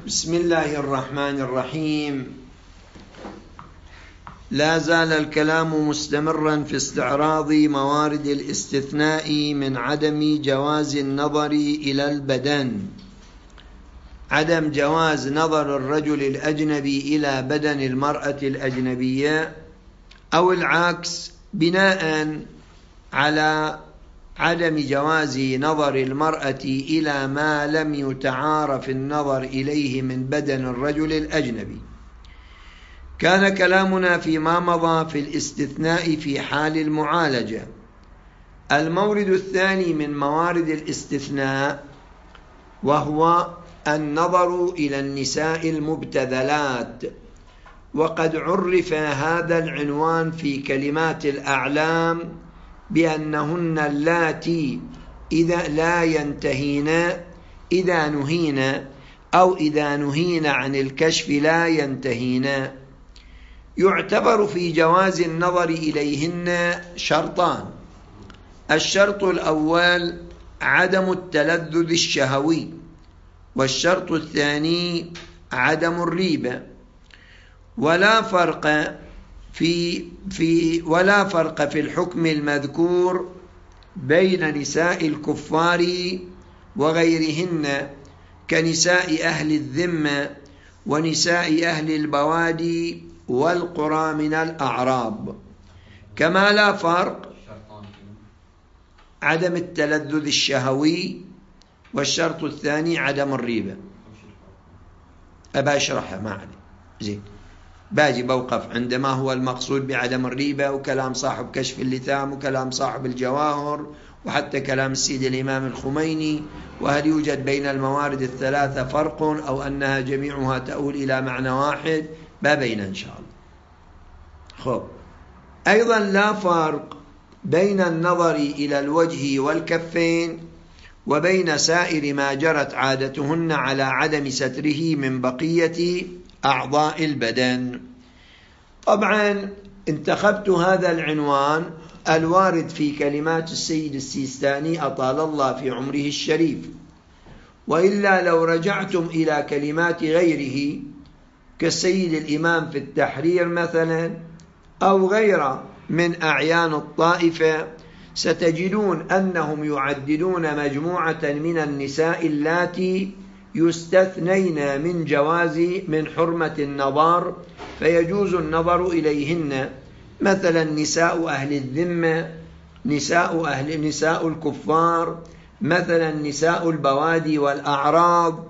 بسم الله الرحمن الرحيم. لا زال الكلام مستمرا في استعراض موارد الاستثناء من عدم جواز النظر إلى البدن. عدم جواز نظر الرجل الأجنبي إلى بدن المرأة الأجنبية أو العكس، بناء على عدم جواز نظر المرأة إلى ما لم يتعارف النظر إليه من بدن الرجل الأجنبي. كان كلامنا فيما مضى في الاستثناء في حال المعالجة. المورد الثاني من موارد الاستثناء وهو النظر إلى النساء المبتذلات، وقد عرف هذا العنوان في كلمات الأعلام بأنهن اللاتي إذا لا ينتهين إذا نهين أو إذا نهين عن الكشف لا ينتهين. يعتبر في جواز النظر إليهن شرطان: الشرط الأول عدم التلذذ الشهوي، والشرط الثاني عدم الريبة. ولا فرق في الحكم المذكور بين نساء الكفار وغيرهن كنساء أهل الذمة ونساء أهل البوادي والقرى من الأعراب. كما لا فرق عدم التلذذ الشهوي، والشرط الثاني عدم الريبة. أبا أشرحها ما علي زين، باجي بوقف عندما هو المقصود بعدم الريبة، وكلام صاحب كشف اللثام، وكلام صاحب الجواهر، وحتى كلام السيد الإمام الخميني. وهل يوجد بين الموارد الثلاثة فرق أو أنها جميعها تؤول إلى معنى واحد؟ بين إن شاء الله. خب، أيضا لا فرق بين النظر إلى الوجه والكفين وبين سائر ما جرت عادتهن على عدم ستره من بقية أعضاء البدن. طبعا انتخبت هذا العنوان الوارد في كلمات السيد السيستاني أطال الله في عمره الشريف، وإلا لو رجعتم إلى كلمات غيره كالسيد الإمام في التحرير مثلا أو غيره من أعيان الطائفة، ستجدون أنهم يعددون مجموعة من النساء اللاتي يستثنين من حرمة النظر، فيجوز النظر إليهن، مثلا نساء أهل الذمة، نساء الكفار، مثلا نساء البوادي والأعراب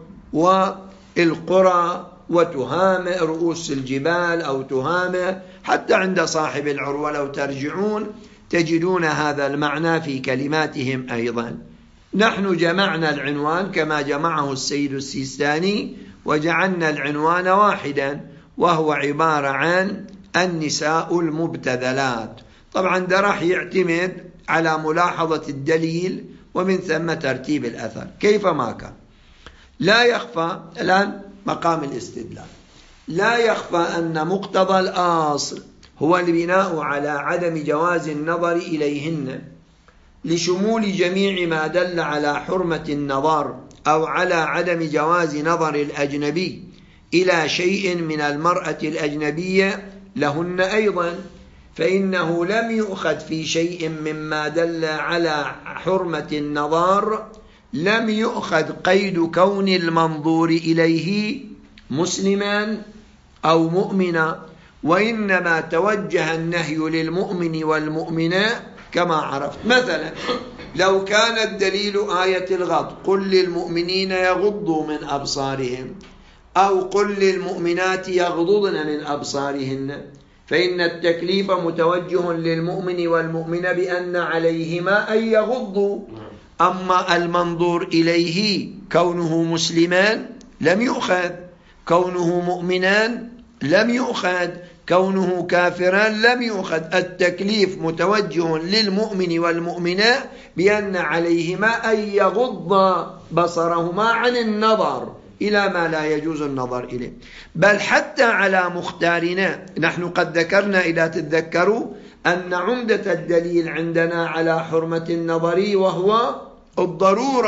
والقرى وتهامة رؤوس الجبال أو تهامة، حتى عند صاحب العروة لو ترجعون تجدون هذا المعنى في كلماتهم أيضا. نحن جمعنا العنوان كما جمعه السيد السيستاني، وجعلنا العنوان واحدا وهو عبارة عن النساء المبتذلات. طبعا ده راح يعتمد على ملاحظة الدليل ومن ثم ترتيب الأثر كيفما كان. لا يخفى الآن مقام الاستدلال، لا يخفى أن مقتضى الأصل هو البناء على عدم جواز النظر إليهن لشمول جميع ما دل على حرمة النظر أو على عدم جواز نظر الأجنبي إلى شيء من المرأة الأجنبية لهن أيضا، فإنه لم يؤخذ في شيء مما دل على حرمة النظر، لم يؤخذ قيد كون المنظور إليه مسلما أو مؤمنا، وإنما توجه النهي للمؤمن والمؤمنة كما عرفت. مثلا لو كان الدليل آية الغض قل للمؤمنين يغضوا من أبصارهم، أو قل للمؤمنات يغضضن من أبصارهن، فإن التكليف متوجه للمؤمن والمؤمنة بأن عليهما أن يغضوا. أما المنظور إليه كونه مسلما لم يؤخذ، كونه مؤمنا لم يؤخذ، كونه كافرا لم يؤخذ. التكليف متوجه للمؤمن والمؤمنة بأن عليهما أن يغض بصرهما عن النظر إلى ما لا يجوز النظر إليه. بل حتى على مختارنا، نحن قد ذكرنا إذا تتذكروا أن عمدة الدليل عندنا على حرمة النظر وهو الضرورة،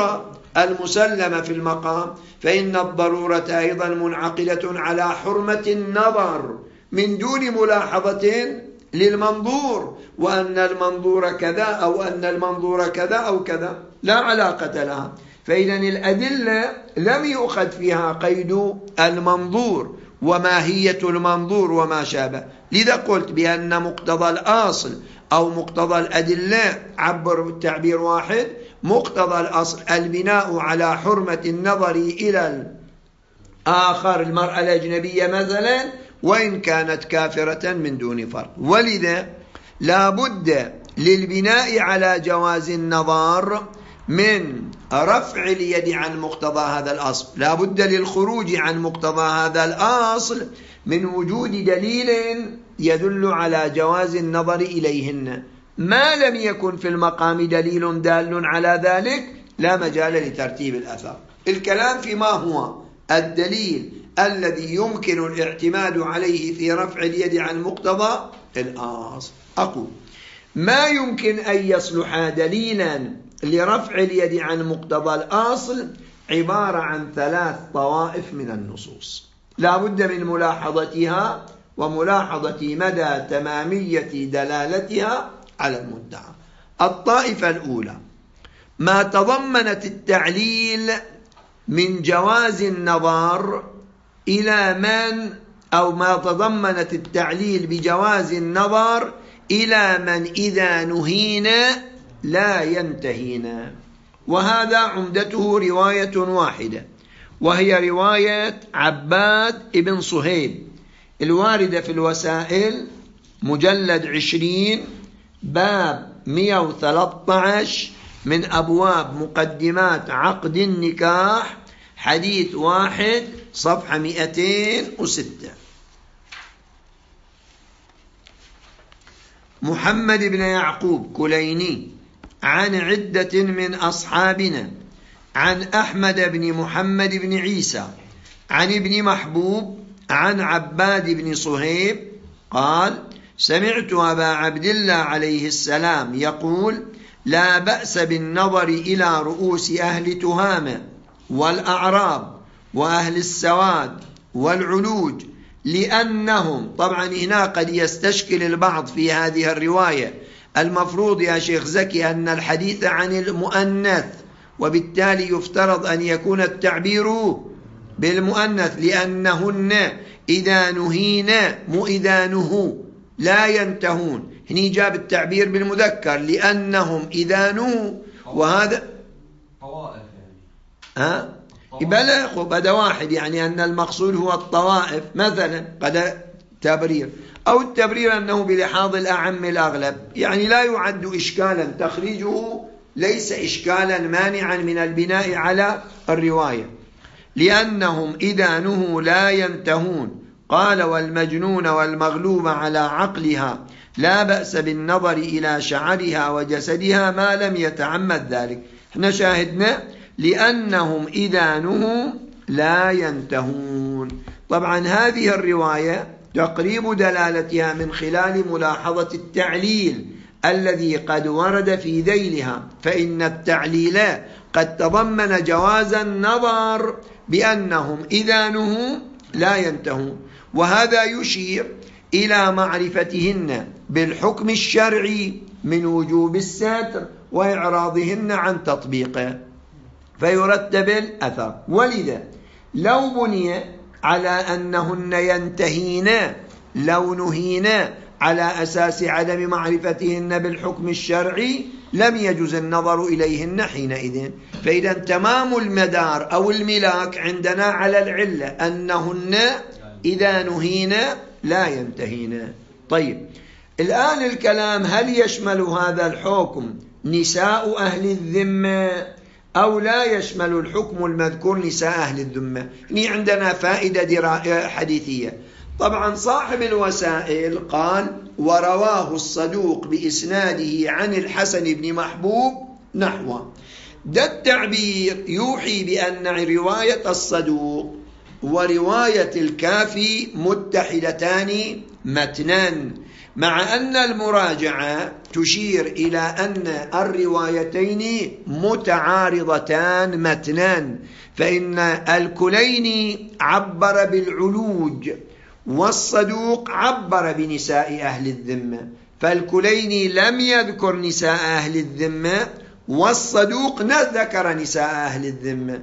المسلمة في المقام، فإن الضرورة أيضا منعقدة على حرمة النظر من دون ملاحظة للمنظور، وأن المنظور كذا أو أن المنظور كذا أو كذا لا علاقة لها. فإذا الأدلة لم يؤخذ فيها قيد المنظور وماهية المنظور وما شابه. لذا قلت بأن مقتضى الأصل أو مقتضى الأدلة عبر بالتعبير واحد، مقتضى الأصل البناء على حرمة النظر إلى الآخر، المرأة الأجنبية مثلا، وإن كانت كافرة من دون فرق. ولذا لا بد للبناء على جواز النظر من رفع اليد عن مقتضى هذا الأصل، لا بد للخروج عن مقتضى هذا الأصل من وجود دليل يدل على جواز النظر إليهن. ما لم يكن في المقام دليل دال على ذلك لا مجال لترتيب الأثر. الكلام فيما هو الدليل الذي يمكن الاعتماد عليه في رفع اليد عن مقتضى الأصل. أقول ما يمكن أن يصلح دليلا لرفع اليد عن مقتضى الأصل عبارة عن 3 طوائف من النصوص، لا بد من ملاحظتها وملاحظة مدى تمامية دلالتها على المدعى. الطائفة الأولى ما تضمنت التعليل من جواز النظر إلى من، أو ما تضمنت التعليل بجواز النظر إلى من إذا نهينا لا ينتهينا. وهذا عمدته رواية واحدة، وهي رواية عباد ابن صهيب الواردة في الوسائل مجلد 20 باب 113 من أبواب مقدمات عقد النكاح، حديث 1 صفحة 206. محمد بن يعقوب كليني عن عدة من أصحابنا عن أحمد بن محمد بن عيسى عن ابن محبوب عن عباد بن صهيب قال: سمعت أبا عبد الله عليه السلام يقول: لا بأس بالنظر إلى رؤوس أهل تهامة والأعراب وأهل السواد والعلوج، لأنهم، طبعا هنا قد يستشكل البعض في هذه الرواية، المفروض يا شيخ زكي أن الحديث عن المؤنث، وبالتالي يفترض أن يكون التعبير بالمؤنث، لأنهن إذا نهينا مو إذا نهوا لا ينتهون. هني جاب التعبير بالمذكر لأنهم إذا نهوا، وهذا طوائف يعني بلغ بدا واحد، يعني أن المقصود هو الطوائف مثلا، قد تبرير أو التبرير أنه بلحاظ الأعم الأغلب، يعني لا يعد إشكالا، تخريجه ليس إشكالا مانعا من البناء على الرواية. لأنهم إذا نهوا لا ينتهون. قال: والمجنون والمغلوب على عقلها لا بأس بالنظر إلى شعرها وجسدها ما لم يتعمد ذلك. احنا شاهدنا لأنهم إذا نهوا لا ينتهون. طبعا هذه الرواية تقريب دلالتها من خلال ملاحظة التعليل الذي قد ورد في ذيلها، فإن التعليل قد تضمن جواز النظر بأنهم إذا نهوا لا ينتهون، وهذا يشير إلى معرفتهن بالحكم الشرعي من وجوب الستر وإعراضهن عن تطبيقه، فيرتب الأثر. ولذا لو بني على أنهن ينتهين، لو نهينا على أساس عدم معرفتهن بالحكم الشرعي لم يجوز النظر إليهن حينئذ. فإذا تمام المدار أو الملاك عندنا على العلة أنهن إذا نهينا لا ينتهين. طيب، الآن الكلام: هل يشمل هذا الحكم نساء أهل الذمة أو لا يشمل الحكم المذكور نساء أهل الذمة؟ هنا عندنا فائدة حديثية. طبعا صاحب الوسائل قال: ورواه الصدوق بإسناده عن الحسن بن محبوب نحوه. ده التعبير يوحي بأن رواية الصدوق ورواية الكافي متحدتان متنا، مع أن المراجعة تشير إلى أن الروايتين متعارضتان متنا، فإن الكليني عبر بالعلوج والصدوق عبر بنساء أهل الذمة، فالكليني لم يذكر نساء أهل الذمة والصدوق ذكر نساء أهل الذمة،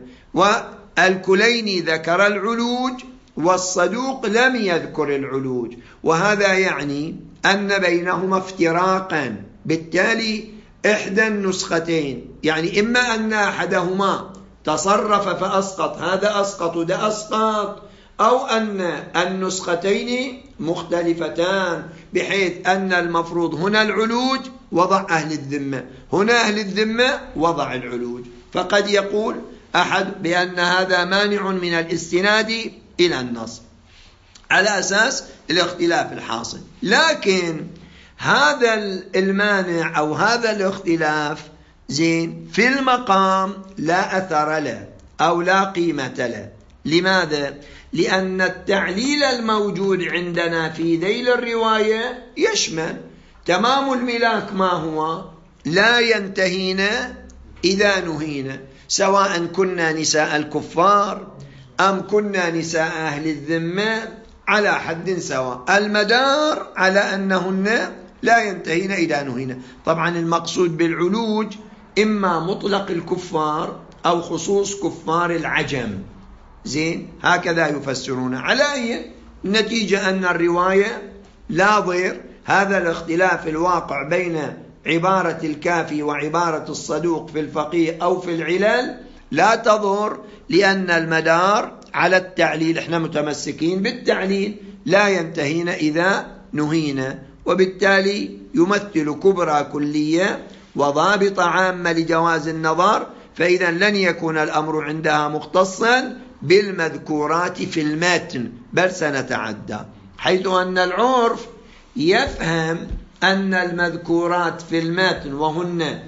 والكليني ذكر العلوج والصدوق لم يذكر العلوج، وهذا يعني أن بينهما افتراقا. بالتالي إحدى النسختين، يعني إما أن أحدهما تصرف فأسقط، هذا أسقط وده أسقط، أو أن النسختين مختلفتان بحيث أن المفروض هنا العلوج وضع أهل الذمة، هنا أهل الذمة وضع العلوج، فقد يقول أحد بأن هذا مانع من الاستناد إلى النص على أساس الاختلاف الحاصل. لكن هذا المانع أو هذا الاختلاف زين في المقام لا أثر له أو لا قيمة له. لماذا؟ لأن التعليل الموجود عندنا في ذيل الرواية يشمل تمام الملاك ما هو لا ينتهينا إذا نهينا، سواء كنا نساء الكفار أم كنا نساء أهل الذمة على حد سواء، المدار على أنهن لا ينتهين إذا نهينا. طبعا المقصود بالعلوج إما مطلق الكفار أو خصوص كفار العجم، زين هكذا يفسرون. على أي نتيجة أن الرواية لا ضير، هذا الاختلاف الواقع بين عبارة الكافي وعبارة الصدوق في الفقيه أو في العلل لا تضر، لأن المدار على التعليل، احنا متمسكين بالتعليل لا ينتهين إذا نهينا، وبالتالي يمثل كبرى كلية وضابط عامة لجواز النظر، فإذا لن يكون الأمر عندها مختصا بالمذكورات في المتن، بل سنتعدى، حيث أن العرف يفهم أن المذكورات في المتن وهن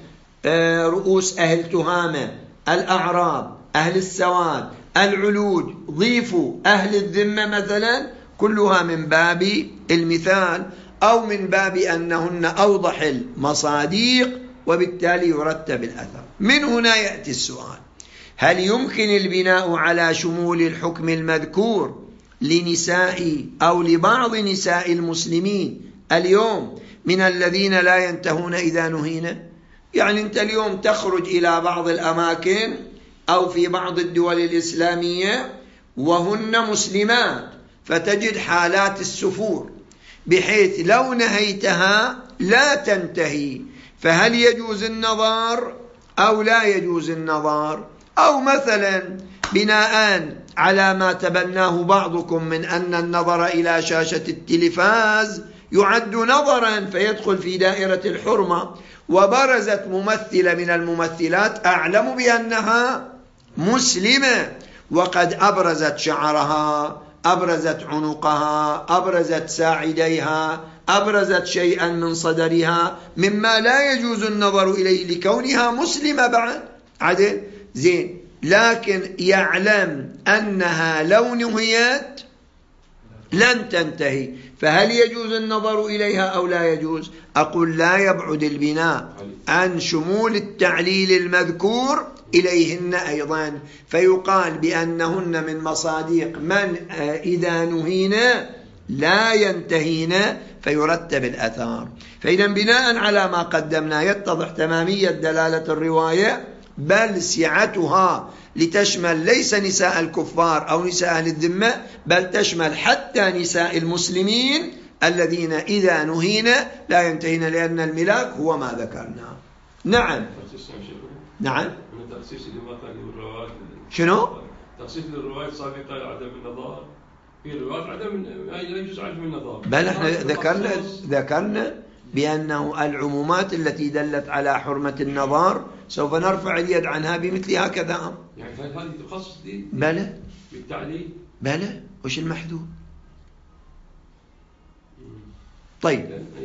رؤوس أهل تهامة، الأعراب، أهل السواد، العلوج، ضيفوا أهل الذمة مثلا، كلها من باب المثال أو من باب أنهن أوضح المصاديق، وبالتالي يرتب الأثر. من هنا يأتي السؤال: هل يمكن البناء على شمول الحكم المذكور لنساء أو لبعض نساء المسلمين اليوم من الذين لا ينتهون إذا نهينا؟ يعني أنت اليوم تخرج إلى بعض الأماكن أو في بعض الدول الإسلامية وهن مسلمات، فتجد حالات السفور بحيث لو نهيتها لا تنتهي، فهل يجوز النظر أو لا يجوز النظر؟ أو مثلا بناء على ما تبناه بعضكم من أن النظر إلى شاشة التلفاز يعد نظرا فيدخل في دائرة الحرمة، وبرزت ممثلة من الممثلات أعلم بأنها مسلمة وقد أبرزت شعرها، أبرزت عنقها، أبرزت ساعديها، أبرزت شيئا من صدرها مما لا يجوز النظر إليه لكونها مسلمة بعد عدل زين، لكن يعلم أنها لو نهيت لن تنتهي، فهل يجوز النظر إليها أو لا يجوز؟ أقول لا يبعد البناء عن شمول التعليل المذكور إليهن أيضا، فيقال بأنهن من مصاديق من إذا نهينا لا ينتهين، فيرتب الأثار. فإذا بناء على ما قدمنا يتضح تمامية دلالة الرواية، بل سعتها لتشمل ليس نساء الكفار أو نساء أهل الذمة، بل تشمل حتى نساء المسلمين الذين إذا نهينا لا ينتهين، لأن الملاك هو ما ذكرنا. نعم نعم. شنو؟ تخصيص الرواية السابقة عدم النظر، في روايات عدم لا يجوز عدم النظر، بل احنا ذكرنا بأنه العمومات التي دلت على حرمة النظر سوف نرفع اليد عنها بمثل هكذا أمر. يعني هذه تخصص دي بلى بالتعليل، بلى وش المحدود؟ طيب،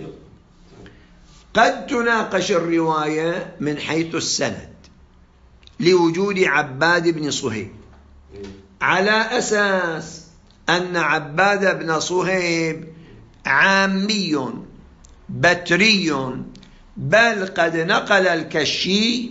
قد تناقش الرواية من حيث السند لوجود عباد بن صهيب، على أساس أن عباد بن صهيب عامي بتري، بل قد نقل الكشي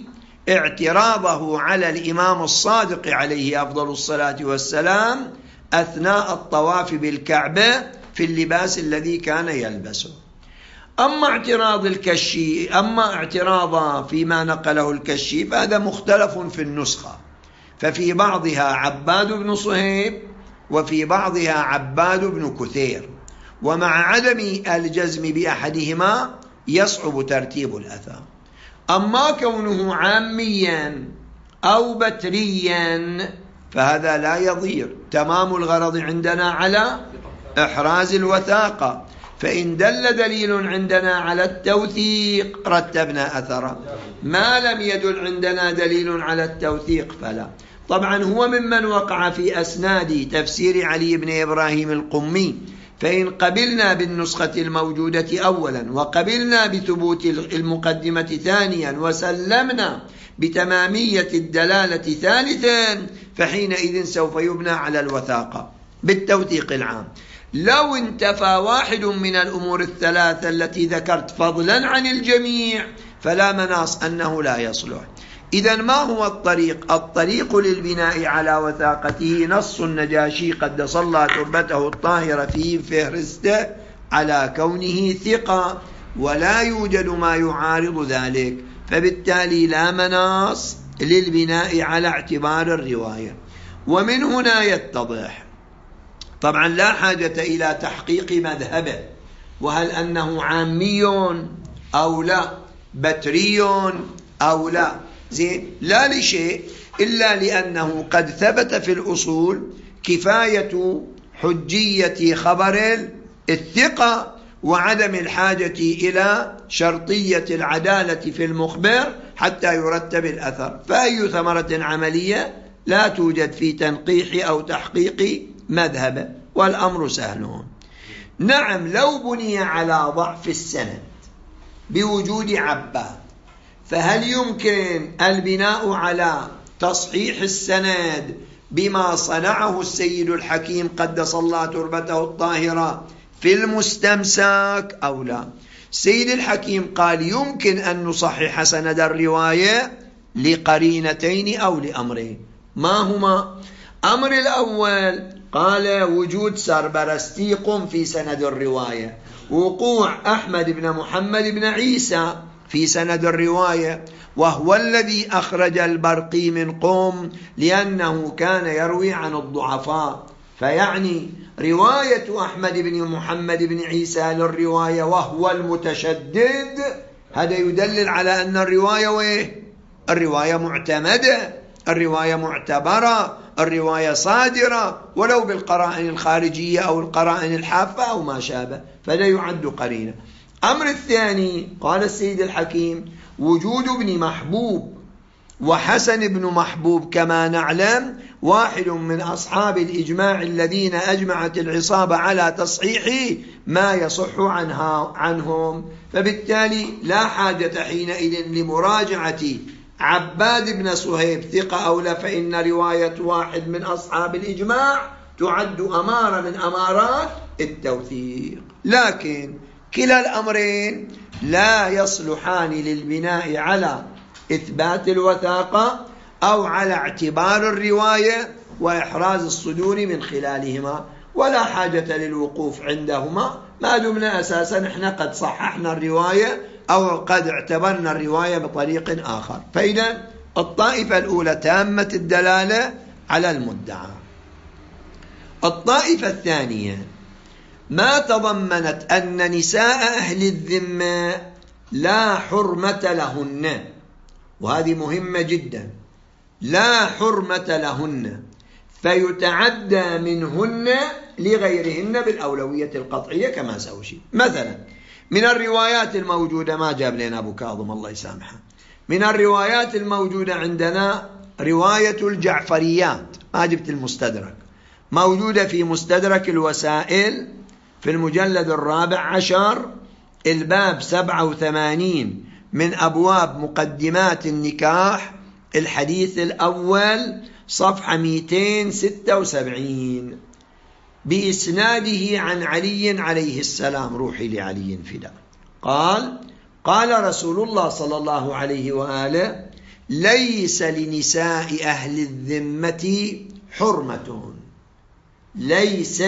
اعتراضه على الإمام الصادق عليه أفضل الصلاة والسلام أثناء الطواف بالكعبة في اللباس الذي كان يلبسه. أما اعتراض الكشي، أما اعتراض فيما نقله الكشي فهذا مختلف في النسخة، ففي بعضها عباد بن صهيب وفي بعضها عباد بن كثير، ومع عدم الجزم بأحدهما يصعب ترتيب الأثر. أما كونه عاميا أو بتريا فهذا لا يضير، تمام الغرض عندنا على إحراز الوثاقة، فإن دل دليل عندنا على التوثيق رتبنا أثرا، ما لم يدل عندنا دليل على التوثيق فلا. طبعا هو ممن وقع في أسناد تفسير علي بن إبراهيم القمي، فإن قبلنا بالنسخة الموجودة أولا وقبلنا بثبوت المقدمة ثانيا وسلمنا بتمامية الدلالة ثالثا فحينئذ سوف يبنى على الوثاقة بالتوثيق العام. لو انتفى واحد من الأمور الثلاثة التي ذكرت فضلا عن الجميع فلا مناص أنه لا يصلح. إذن ما هو الطريق؟ الطريق للبناء على وثاقته نص النجاشي قدس الله تربته الطاهرة في فهرسته على كونه ثقة، ولا يوجد ما يعارض ذلك، فبالتالي لا مناص للبناء على اعتبار الرواية. ومن هنا يتضح طبعا لا حاجة إلى تحقيق مذهبه، وهل أنه عامي أو لا، بتري أو لا، زين، لا لشيء إلا لأنه قد ثبت في الأصول كفاية حجية خبر الثقة وعدم الحاجة إلى شرطية العدالة في المخبر حتى يرتب الأثر، فأي ثمرة عملية لا توجد في تنقيح أو تحقيق مذهب، والأمر سهل. نعم، لو بني على ضعف السند بوجود عباد، فهل يمكن البناء على تصحيح السند بما صنعه السيد الحكيم قدس الله تربته الطاهرة في المستمسك أو لا؟ السيد الحكيم قال يمكن أن نصحح سند الرواية لقرينتين أو لأمرين. ما هما؟ أمر الأول قال وجود سربرستيق في سند الرواية، وقوع أحمد بن محمد بن عيسى في سند الرواية، وهو الذي أخرج البرقي من قوم لأنه كان يروي عن الضعفاء، فيعني رواية أحمد بن محمد بن عيسى للرواية وهو المتشدد هذا يدلل على أن الرواية معتمدة، الرواية معتبرة، الرواية صادرة ولو بالقرائن الخارجية أو القرائن الحافة أو ما شابه، فلا يعد قرينة. أمر الثاني قال السيد الحكيم وجود ابن محبوب وحسن بن محبوب كما نعلم واحد من أصحاب الإجماع الذين أجمعت العصابة على تصحيح ما يصح عنهم، فبالتالي لا حاجة حينئذ لمراجعة عباد بن صهيب ثقة أو لا، فإن رواية واحد من أصحاب الإجماع تعد أمارة من أمارات التوثيق. لكن كلا الأمرين لا يصلحان للبناء على إثبات الوثاقة أو على اعتبار الرواية وإحراز الصدور من خلالهما، ولا حاجة للوقوف عندهما ما دمنا أساسا احنا قد صححنا الرواية أو قد اعتبرنا الرواية بطريق آخر. فإذا الطائفة الأولى تامة الدلالة على المدعى. الطائفة الثانية ما تضمنت أن نساء أهل الذمة لا حرمة لهن، وهذه مهمة جدا، لا حرمة لهن، فيتعدى منهن لغيرهن بالأولوية القطعية كما سأشير. مثلا من الروايات الموجودة، ما جاب لنا أبو كاظم الله يسامحه، من الروايات الموجودة عندنا رواية الجعفريات، ما جبت المستدرك، موجودة في مستدرك الوسائل في المجلد 14 الباب 87 من أبواب مقدمات النكاح، الحديث الأول صفحة 276 بإسناده عن علي عليه السلام، روحي لعلي فداء. قال رسول الله صلى الله عليه وآله: ليس لنساء أهل الذمة حرمة. ليس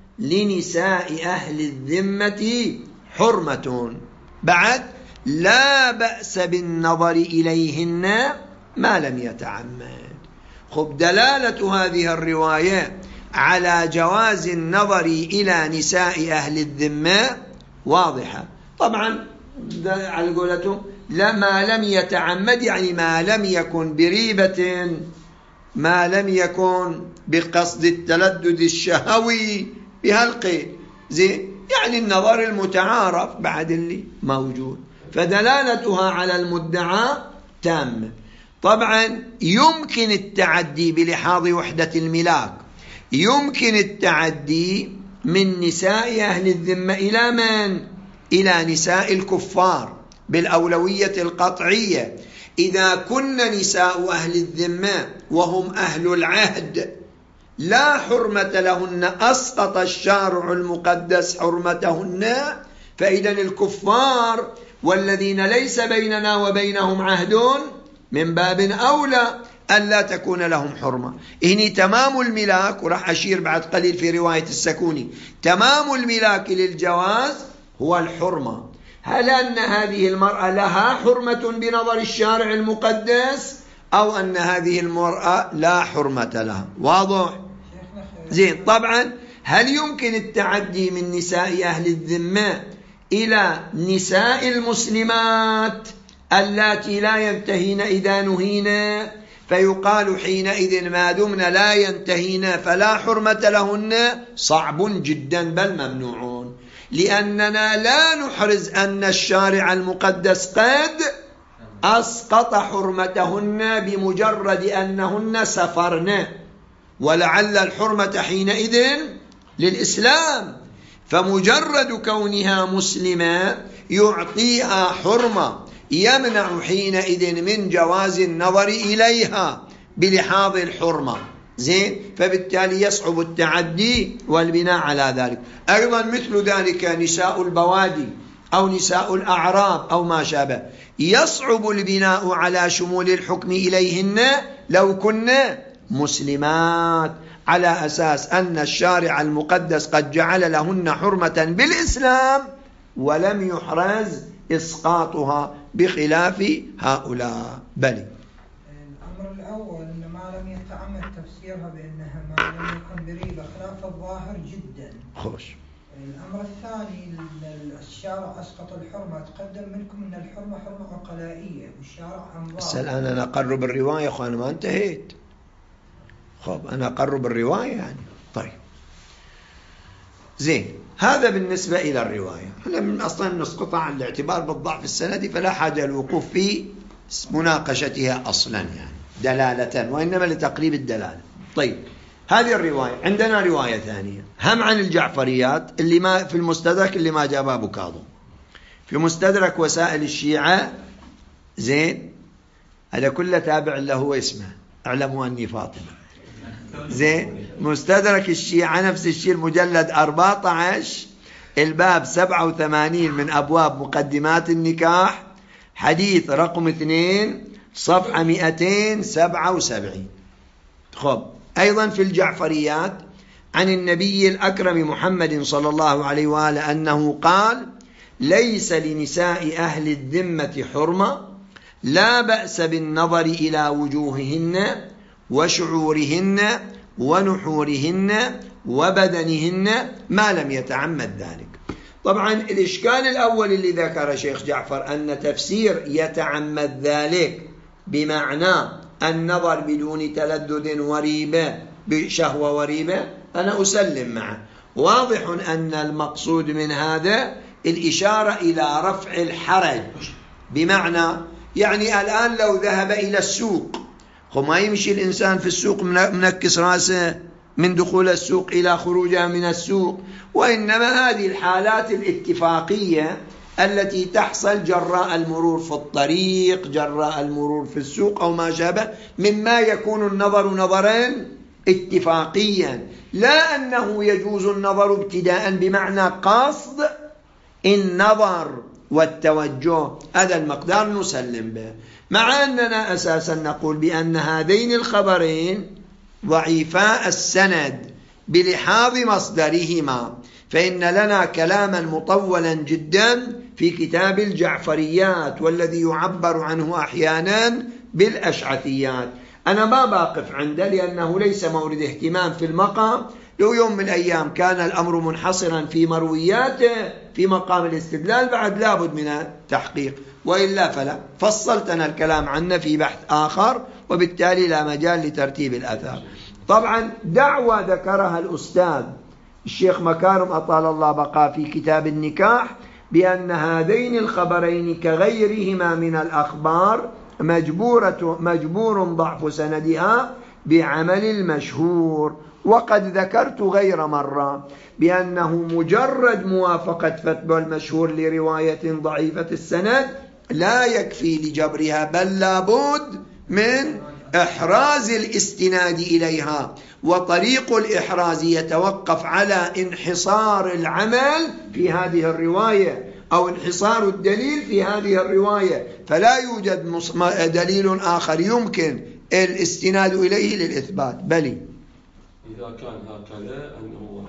لنساء أهل الذمة حرمة. بعد: لا بأس بالنظر إليهن ما لم يتعمد. خب، دلالة هذه الرواية على جواز النظر إلى نساء أهل الذمة واضحة. طبعا على قولتهم ما لم يتعمد، يعني ما لم يكن بريبة، ما لم يكن بقصد التلذذ الشهوي بهالقيد، يعني النظر المتعارف بعد اللي موجود، فدلالتها على المدعى تامة. طبعا يمكن التعدي بلحاظ وحدة الملاك، يمكن التعدي من نساء أهل الذمة إلى من؟ إلى نساء الكفار بالأولوية القطعية. إذا كن نساء أهل الذمة وهم أهل العهد لا حرمة لهن، أسقط الشارع المقدس حرمتهن، فإذا الكفار والذين ليس بيننا وبينهم عهد من باب أولى أن لا تكون لهم حرمة. هنا تمام الملاك، وراح أشير بعد قليل في رواية السكوني، تمام الملاك للجواز هو الحرمة. هل أن هذه المرأة لها حرمة بنظر الشارع المقدس، أو أن هذه المرأة لا حرمة لها؟ واضح؟ زين. طبعا هل يمكن التعدي من نساء أهل الذمة إلى نساء المسلمات اللاتي لا ينتهين إذا نهينا، فيقال حينئذ ما دمن لا ينتهين فلا حرمة لهن؟ صعب جدا، بل ممنوعون، لأننا لا نحرز أن الشارع المقدس قد أسقط حرمتهن بمجرد أنهن سفرن، ولعل الحرمة حينئذ للإسلام، فمجرد كونها مسلمة يعطيها حرمة يمنع حينئذ من جواز النظر إليها بلحاظ الحرمة. زين، فبالتالي يصعب التعدي والبناء على ذلك. أيضا مثل ذلك نساء البوادي أو نساء الأعراب أو ما شابه، يصعب البناء على شمول الحكم إليهن لو كنا مسلمات، على أساس أن الشارع المقدس قد جعل لهن حرمة بالإسلام ولم يحرز إسقاطها بخلاف هؤلاء. بل الأمر الأول أن ما لم يتعمد تفسيرها بأنها ما لم يكن بريبة خلاف الظاهر جدا. خوش. الأمر الثاني أن الشارع أسقط الحرمة. تقدم منكم أن الحرمة حرمة عقلائية والشارع أنظار. بس الآن أنا أقرب الرواية أخوان، أنا ما انتهيت. خب أنا أقرب الرواية يعني. طيب زين، هذا بالنسبة إلى الرواية. احنا أصلا نسقطها عن الاعتبار بالضعف السندي، فلا حاجة للوقوف في مناقشتها أصلا يعني دلالة، وإنما لتقريب الدلالة. طيب، هذه الرواية. عندنا رواية ثانية هم عن الجعفريات اللي ما في المستدرك، اللي ما جابها أبو كاظم في مستدرك وسائل الشيعة. زين، هذا كله تابع له هو اسمه اعلموا أني فاطمة. زين، مستدرك الشيعة نفس الشيء، المجلد 14 الباب 87 من أبواب مقدمات النكاح، حديث رقم 2 صفحة 277. خب، أيضا في الجعفريات عن النبي الأكرم محمد صلى الله عليه وآله أنه قال: ليس لنساء أهل الذمة حرمة، لا بأس بالنظر إلى وجوههن وشعورهن ونحورهن وبدنهن ما لم يتعمد ذلك. طبعا الإشكال الأول اللي ذكر شيخ جعفر أن تفسير يتعمد ذلك بمعنى النظر بدون تلذذ وريبة بشهوة وريبة، أنا أسلم معه. واضح أن المقصود من هذا الإشارة إلى رفع الحرج، بمعنى يعني الآن لو ذهب إلى السوق، ما يمشي الإنسان في السوق منكس راسه من دخول السوق إلى خروجه من السوق، وإنما هذه الحالات الاتفاقية التي تحصل جراء المرور في الطريق، جراء المرور في السوق أو ما شابه، مما يكون النظر نظرا اتفاقيا، لا أنه يجوز النظر ابتداء بمعنى قصد النظر والتوجه، هذا المقدار نسلم به، مع أننا أساسا نقول بأن هذين الخبرين ضعيفا السند بلحاظ مصدرهما، فإن لنا كلاما مطولا جدا في كتاب الجعفريات والذي يعبر عنه أحيانا بالأشعثيات. أنا ما باقف عنده لأنه ليس مورد اهتمام في المقام. لو يوم من الأيام كان الأمر منحصرا في مروياته في مقام الاستدلال بعد لابد من التحقيق، وإلا فلا. فصلتنا الكلام عنه في بحث آخر، وبالتالي لا مجال لترتيب الأثار. طبعا دعوة ذكرها الأستاذ الشيخ مكارم أطال الله بقى في كتاب النكاح بأن هذين الخبرين كغيرهما من الأخبار مجبور ضعف سندها بعمل المشهور. وقد ذكرت غير مرة بأنه مجرد موافقة فتوى المشهور لرواية ضعيفة السند لا يكفي لجبرها، بل لابد من إحراز الاستناد إليها، وطريق الإحراز يتوقف على انحصار العمل في هذه الرواية أو انحصار الدليل في هذه الرواية، فلا يوجد دليل آخر يمكن الاستناد إليه للإثبات. بل إذا كان هكذا أنه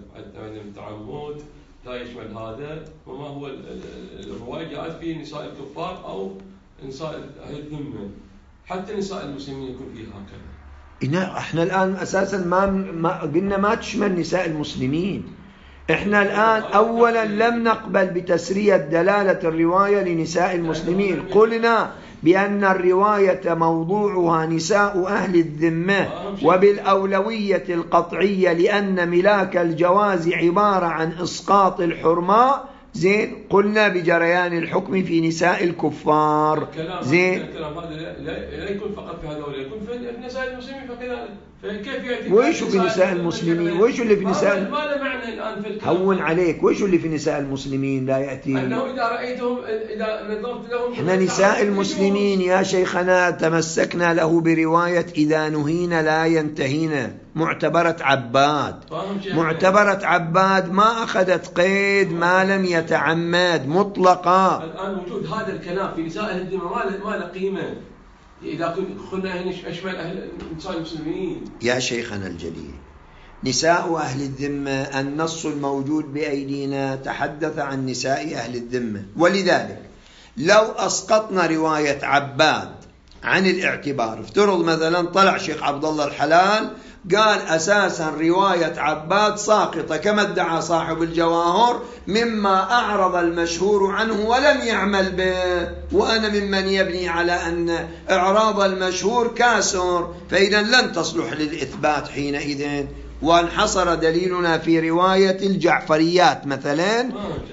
التعمد لا يشمل هذا، وما هو الرواية جاءت في نساء الكفار أو نساء أهل الذمة، حتى نساء المسلمين يكون فيه هكذا. احنا الآن أساسا ما قلنا ما تشمل نساء المسلمين. احنا الآن أولا لم نقبل بتسرية دلالة الرواية لنساء المسلمين، قلنا بأن الرواية موضوعها نساء أهل الذمة وبالأولوية القطعية، لأن ملاك الجواز عبارة عن إسقاط الحرماء. زين، قلنا بجريان الحكم في نساء الكفار. زين، الكلام هذا لا يكون فقط في هذا، يكون في نساء المسلمين فكذلك. فكيف يأتي ويشو في نساء المسلمين؟ ويشو اللي في نساء؟ ما له معنى الآن في الكلام. هون عليك، ويشو اللي في نساء المسلمين لا يأتي؟ أنه إذا رأيتهم، إذا نظرت لهم، إحنا نساء المسلمين يا شيخنا تمسكنا له برواية إذا نهينا لا ينتهينا، معتبرة عباد. معتبرة عباد ما أخذت قيد ما لم يتعمد مطلقا. الآن وجود هذا الكلام في نساء أهل الذمة ما له قيمة إذا قلنا أشمل أهل نساء المسلمين. يا شيخنا الجليل، نساء أهل الذمة النص الموجود بأيدينا تحدث عن نساء أهل الذمة، ولذلك لو أسقطنا رواية عباد عن الاعتبار، افترض مثلا طلع شيخ عبد الله الحلال قال أساسا رواية عباد ساقطة كما ادعى صاحب الجواهر، مما أعرض المشهور عنه ولم يعمل به، وأنا ممن يبني على أن إعراض المشهور كاسر، فإذا لن تصلح للإثبات حينئذ. وانحصر دليلنا في رواية الجعفريات مثلا،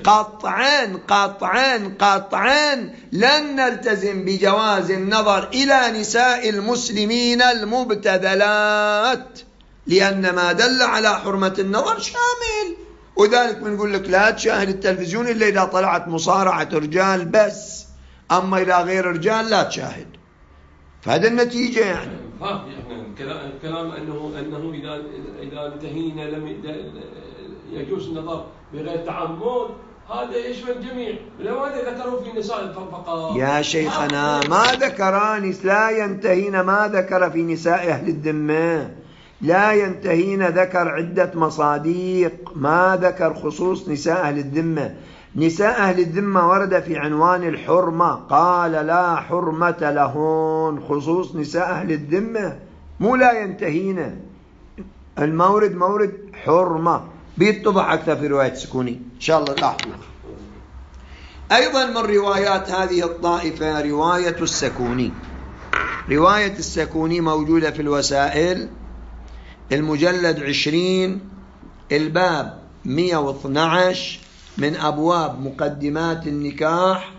قطعا لن نلتزم بجواز النظر إلى نساء المسلمين المبتذلات، لأن ما دل على حرمة النظر شامل. وذلك بنقول لك لا تشاهد التلفزيون إلا إذا طلعت مصارعة رجال بس، أما إلى غير رجال لا تشاهد. فهذا النتيجة يعني. الكلام أنه إذا انتهينا لم يجوز النظر بغير تعمد، هذا يشمل الجميع. لماذا ذكروا في النساء فقط؟ يا شيخنا ما ذكران لا ينتهين، ما ذكر في نساء أهل الذمة لا ينتهين، ذكر عدة مصاديق، ما ذكر خصوص نساء أهل الذمة. نساء أهل الذمة ورد في عنوان الحرمة، قال لا حرمة لهن، خصوص نساء أهل الذمة مو لا ينتهين. المورد مورد حرمة، بيتضح أكثر في رواية السكوني إن شاء الله لاحظوا. أيضا من روايات هذه الطائفة رواية السكوني. رواية السكوني موجودة في الوسائل، المجلد 20، الباب 112 من أبواب مقدمات النكاح،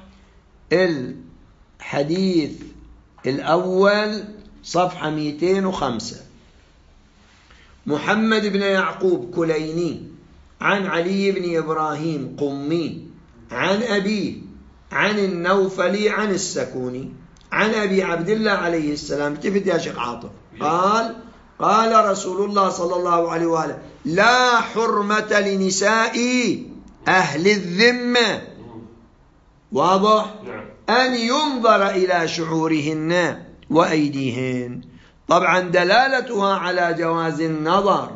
الحديث الأول صفحة 205. محمد بن يعقوب كليني عن علي بن إبراهيم قمي عن أبيه عن النوفلي عن السكوني عن أبي عبد الله عليه السلام. التفت يا شيخ عاطف. قال رسول الله صلى الله عليه وآله: لا حرمة لنساء أهل الذمة واضح؟ أن ينظر إلى شعورهن وأيديهن. طبعا دلالتها على جواز النظر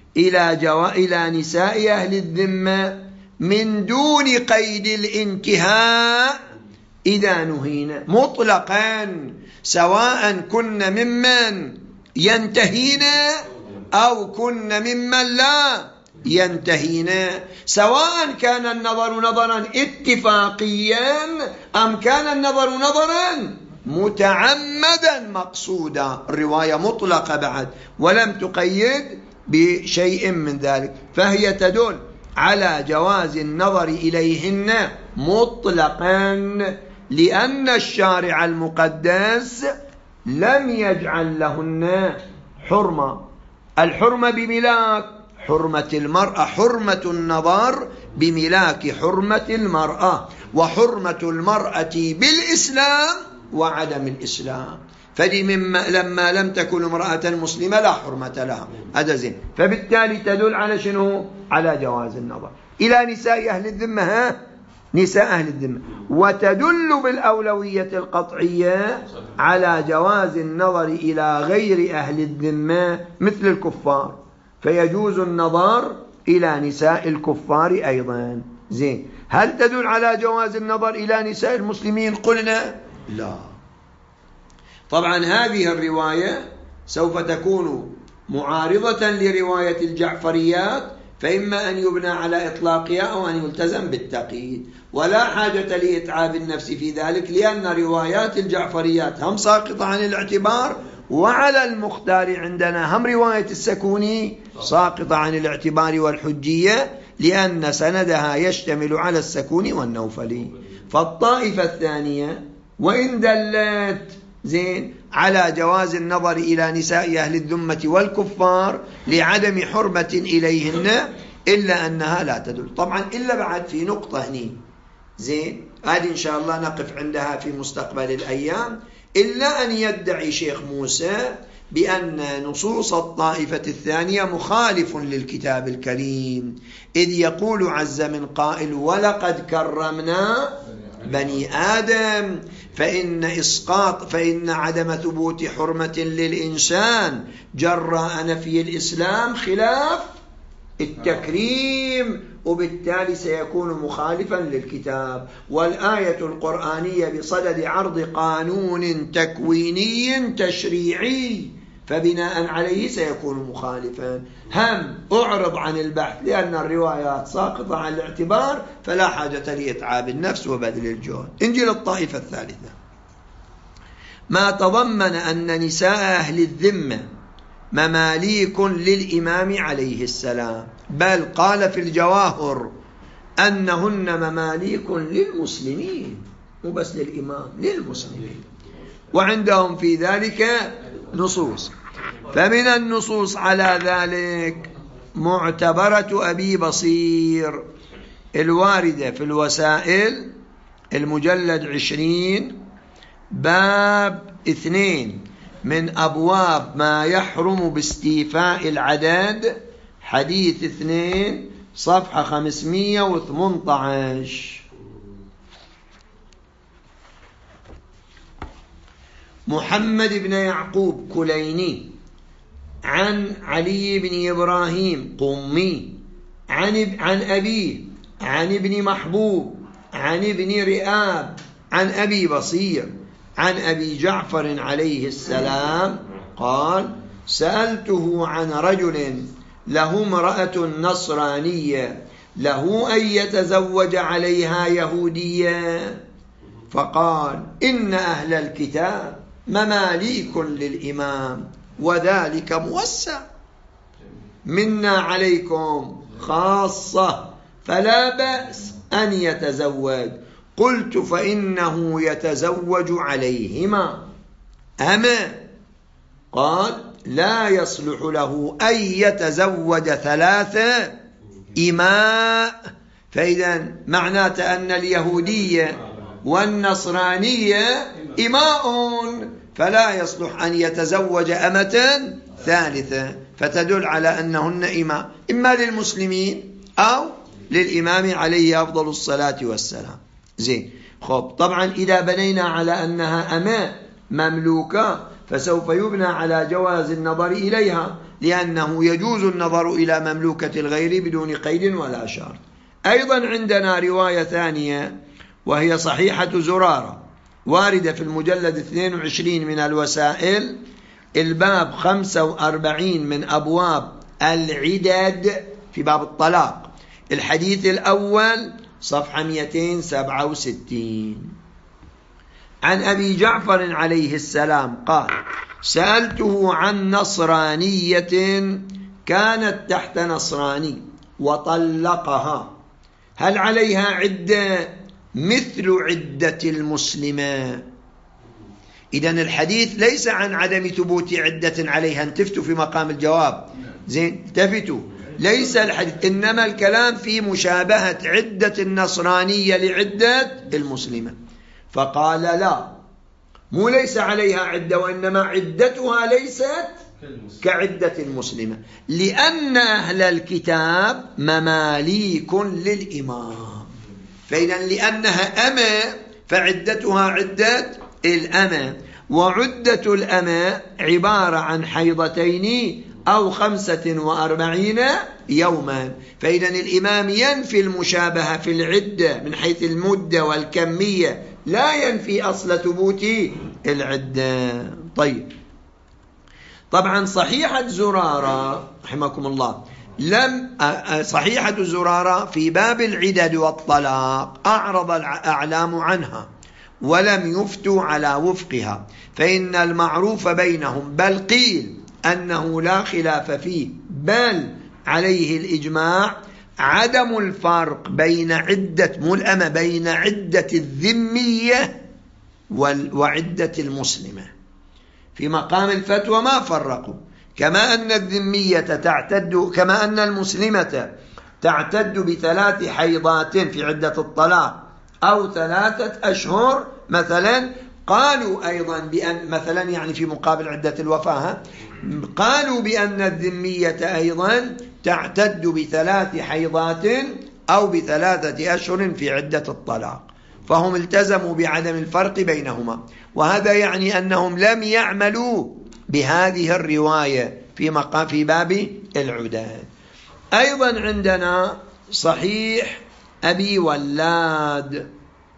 إلى نساء أهل الذمة من دون قيد الانتهاء إذا نهينا مطلقا، سواء كن ممن ينتهين أو كن ممن لا ينتهين، سواء كان النظر نظرا اتفاقيا أم كان النظر نظرا متعمدا مقصودا. الرواية مطلقة بعد ولم تقيد بشيء من ذلك، فهي تدل على جواز النظر إليهن مطلقا، لأن الشارع المقدس لم يجعل لهن حرمة. الحرمة بملاك حرمة المرأة، حرمة النظر بملاك حرمة المرأة، وحرمة المرأة بالإسلام وعدم الإسلام. لما لم تكن امرأة مسلمة لا حرمة لها، هذا زين. فبالتالي تدل على شنو؟ على جواز النظر إلى نساء أهل الذمة، نساء أهل الذمة، وتدل بالأولوية القطعية على جواز النظر إلى غير أهل الذمة مثل الكفار، فيجوز النظر إلى نساء الكفار أيضا. زين. هل تدل على جواز النظر إلى نساء المسلمين؟ قلنا لا. طبعا هذه الرواية سوف تكون معارضة لرواية الجعفريات، فإما أن يبنى على إطلاقها أو أن يلتزم بالتقييد، ولا حاجة لإتعاب النفس في ذلك، لأن روايات الجعفريات هم ساقطة عن الاعتبار، وعلى المختار عندنا هم رواية السكوني ساقطة عن الاعتبار والحجية، لأن سندها يشتمل على السكوني والنوفلي. فالطائفة الثانية وإن دلت زين على جواز النظر إلى نساء أهل الذمة والكفار لعدم حرمة إليهن، إلا أنها لا تدل. طبعا إلا بعد في نقطة هني زين، هذه إن شاء الله نقف عندها في مستقبل الأيام. إلا أن يدعي شيخ موسى بأن نصوص الطائفة الثانية مخالف للكتاب الكريم، إذ يقول عز من قائل: ولقد كرمنا بني آدم، فإن عدم ثبوت حرمة للإنسان جراء نفي الإسلام خلاف التكريم، وبالتالي سيكون مخالفا للكتاب. والآية القرآنية بصدد عرض قانون تكويني تشريعي، فبناء عليه سيكون مخالفا. هم أعرض عن البحث لأن الروايات ساقطة عن الاعتبار، فلا حاجة لإتعاب النفس وبذل الجهد. إنجيل الطائفة الثالثة ما تضمن أن نساء أهل الذمة مماليك للإمام عليه السلام، بل قال في الجواهر أنهن مماليك للمسلمين، مو بس للإمام، للمسلمين، وعندهم في ذلك نصوص. فمن النصوص على ذلك معتبرة أبي بصير الواردة في الوسائل المجلد 20 باب 2 من أبواب ما يحرم باستيفاء العدد، حديث 2 صفحة 518. محمد بن يعقوب كليني عن علي بن إبراهيم قمي عن أبيه عن ابن محبوب عن ابن رئاب عن أبي بصير عن أبي جعفر عليه السلام قال: سألته عن رجل له امرأة نصرانية له أن يتزوج عليها يهودية، فقال: إن أهل الكتاب مماليك للإمام وذلك موسع، منا عليكم خاصة، فلا بأس أن يتزوج. قلت: فإنه يتزوج عليهما، أما قال: لا يصلح له أن يتزوج 3 إماء. فإذا معناته أن اليهودية والنصرانية إماء، فلا يصلح أن يتزوج أمة ثالثة، فتدل على أنهن إماء، إما للمسلمين أو للإمام عليه أفضل الصلاة والسلام. زين. خب طبعا إذا بنينا على أنها أماء مملوكة فسوف يبنى على جواز النظر إليها، لأنه يجوز النظر إلى مملوكة الغير بدون قيد ولا شرط. أيضا عندنا رواية ثانية وهي صحيحة زرارة، واردة في المجلد 22 من الوسائل، الباب 45 من أبواب العدد في باب الطلاق، الحديث الأول صفحة 267. عن أبي جعفر عليه السلام قال: سألته عن نصرانية كانت تحت نصراني وطلقها، هل عليها عدة مثل عدة المسلمة؟ إذن الحديث ليس عن عدم ثبوت عدة عليها، انتفتوا في مقام الجواب، زين التفتوا، ليس الحديث، إنما الكلام في مشابهة عدة النصرانية لعدة المسلمة. فقال لا، مو ليس عليها عدة، وإنما عدتها ليست كعدة المسلمة، لأن أهل الكتاب مماليك للإمام، فإذا لأنها أمة فعدتها عدة الأمة، وعدة الأمة عبارة عن حيضتين أو 45 يوما، فإذا الإمام ينفي المشابهة في العدة من حيث المدة والكمية، لا ينفي أصل ثبوت العدة. طيب طبعا صحيحة زرارة رحمكم الله، صحيحة زرارة في باب العدد والطلاق أعرض الأعلام عنها ولم يفتوا على وفقها، فإن المعروف بينهم، بل قيل أنه لا خلاف فيه، بل عليه الإجماع، عدم الفرق بين عدة ملأمة بين عدة الذمية وعدة المسلمة. في مقام الفتوى ما فرقوا، كما أن الذمية تعتد، كما أن المسلمة تعتد ب3 حيضات في عدة الطلاق أو 3 أشهر مثلا، قالوا أيضا بأن مثلا يعني في مقابل عدة الوفاة، قالوا بأن الذمية أيضا تعتد ب3 حيضات أو ب3 أشهر في عدة الطلاق، فهم التزموا بعدم الفرق بينهما، وهذا يعني أنهم لم يعملوا بهذه الرواية في باب العداد. أيضا عندنا صحيح أبي ولاد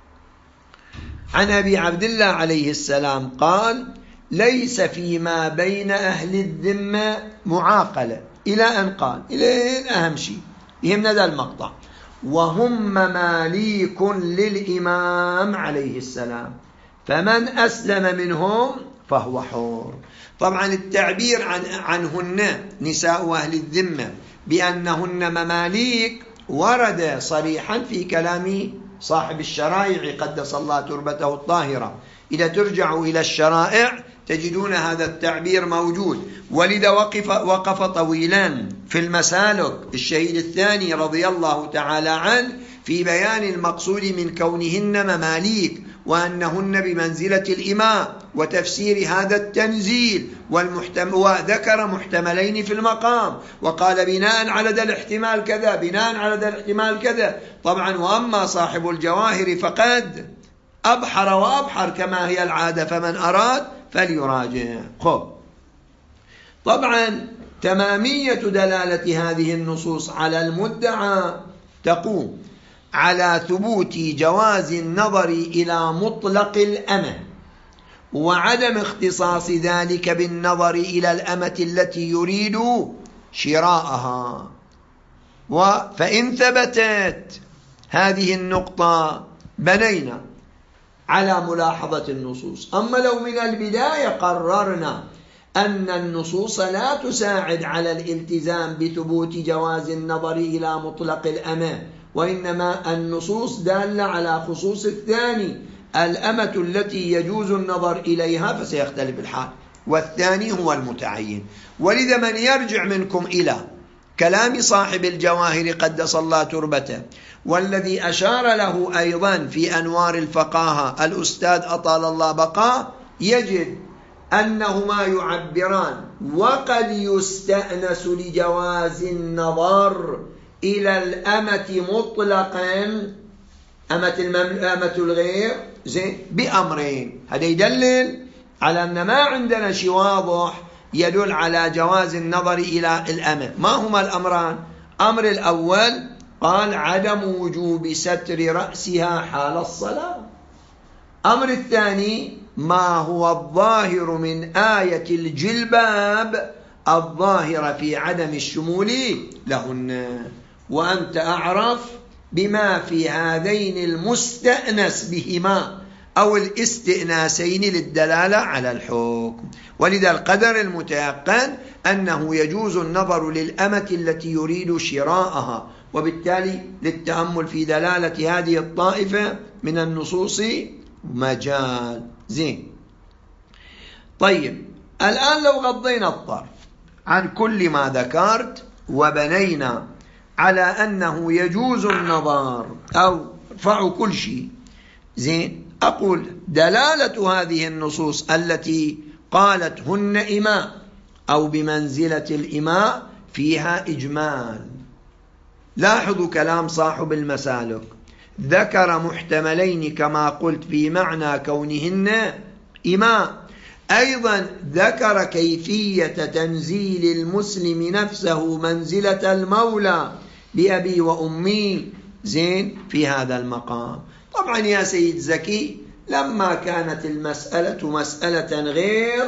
عن أبي عبد الله عليه السلام قال: ليس فيما بين أهل الذمة معاقلة، إلى أن قال، إلى أهم شيء يهمنا ذا المقطع، وهم مماليك للإمام عليه السلام، فمن أسلم منهم فهو حر. طبعا التعبير عنهن نساء أهل الذمة بأنهن مماليك ورد صريحا في كلام صاحب الشرائع قدس الله تربته الطاهرة، إذا ترجعوا إلى الشرائع تجدون هذا التعبير موجود. ولذا وقف طويلا في المسالك الشهيد الثاني رضي الله تعالى عنه في بيان المقصود من كونهن مماليك، وأنهن بمنزلة الإماء، وتفسير هذا التنزيل، وذكر محتملين في المقام، وقال بناء على ذا الاحتمال كذا، بناء على ذا الاحتمال كذا. طبعا وأما صاحب الجواهر فقد أبحر وأبحر كما هي العادة، فمن أراد فليراجع. طبعا تمامية دلالة هذه النصوص على المدعى تقوم على ثبوت جواز النظر إلى مطلق الأمة، وعدم اختصاص ذلك بالنظر إلى الأمة التي يريد شراءها. فإن ثبتت هذه النقطة بنينا على ملاحظة النصوص. أما لو من البداية قررنا أن النصوص لا تساعد على الالتزام بثبوت جواز النظر إلى مطلق الأمة، وإنما النصوص دالة على خصوص الثاني، الأمة التي يجوز النظر إليها، فسيختلف الحال، والثاني هو المتعين. ولذا من يرجع منكم إلى كلام صاحب الجواهر قدس الله تربته، والذي أشار له أيضا في أنوار الفقاهة الأستاذ أطال الله بقاه، يجد أنهما يعبران وقد يستأنس لجواز النظر إلى الأمة مطلقا أمة الغير زين بأمرين. هذا يدلل على أن ما عندنا شيء واضح يدل على جواز النظر إلى الأمة. ما هما الأمران؟ أمر الأول قال عدم وجوب ستر رأسها حال الصلاة. أمر الثاني ما هو الظاهر من آية الجلباب الظاهرة في عدم الشمول لهن، وأنت أعرف بما في هذين المستأنس بهما أو الاستئناسين للدلالة على الحكم. ولذا القدر المتيقن أنه يجوز النظر للأمة التي يريد شراءها، وبالتالي للتأمل في دلالة هذه الطائفة من النصوص مجال. زين. طيب الآن لو غضينا الطرف عن كل ما ذكرت وبنينا على أنه يجوز النظر أو ارفعوا كل شيء. زين. أقول دلالة هذه النصوص التي قالت هن إماء أو بمنزلة الإماء فيها إجمال. لاحظوا كلام صاحب المسالك، ذكر محتملين كما قلت في معنى كونهن إماء، أيضا ذكر كيفية تنزيل المسلم نفسه منزلة المولى بأبي وأمي. زين. في هذا المقام طبعا يا سيد زكي لما كانت المسألة مسألة غير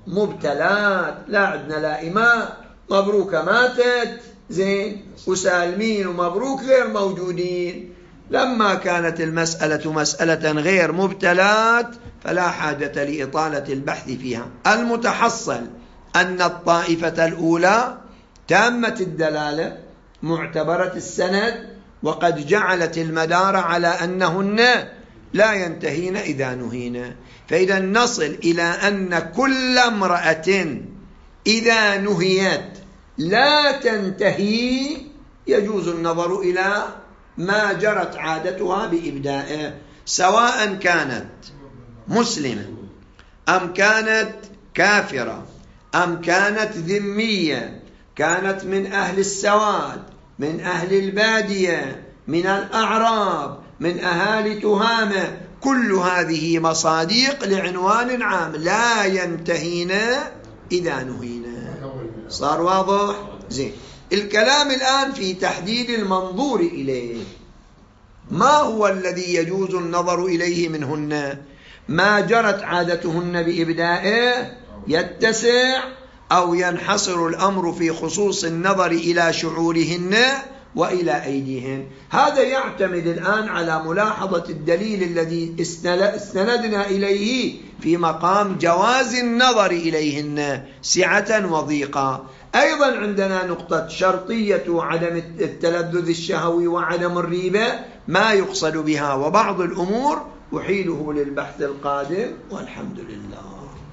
مبتلات، لا عندنا لا إماء مبروكة ماتت زين وسالمين ومبروك غير موجودين، لما كانت المسألة مسألة غير مبتلات فلا حاجة لإطالة البحث فيها. المتحصل أن الطائفة الأولى تامة الدلالة معتبرة السند، وقد جعلت المدار على أنهن لا ينتهين إذا نهينا. فإذا نصل إلى أن كل امرأة إذا نهيت لا تنتهي يجوز النظر إلى ما جرت عادتها بإبدائه، سواء كانت مسلمة أم كانت كافرة أم كانت ذمية، كانت من أهل السواد، من أهل البادية، من الأعراب، من أهالي تهامة. كل هذه مصادق لعنوان عام لا ينتهينا إذا نهينا. صار واضح؟ زين. الكلام الآن في تحديد المنظور إليه. ما هو الذي يجوز النظر إليه منهن؟ ما جرت عادتهن بإبدائه يتسع أو ينحصر الأمر في خصوص النظر إلى شعورهن وإلى أيديهن. هذا يعتمد الآن على ملاحظة الدليل الذي استندنا إليه في مقام جواز النظر إليهن سعة وضيقا. أيضا عندنا نقطة شرطية عدم التلذذ الشهوي وعدم الريبة ما يقصد بها، وبعض الأمور أحيله للبحث القادم والحمد لله.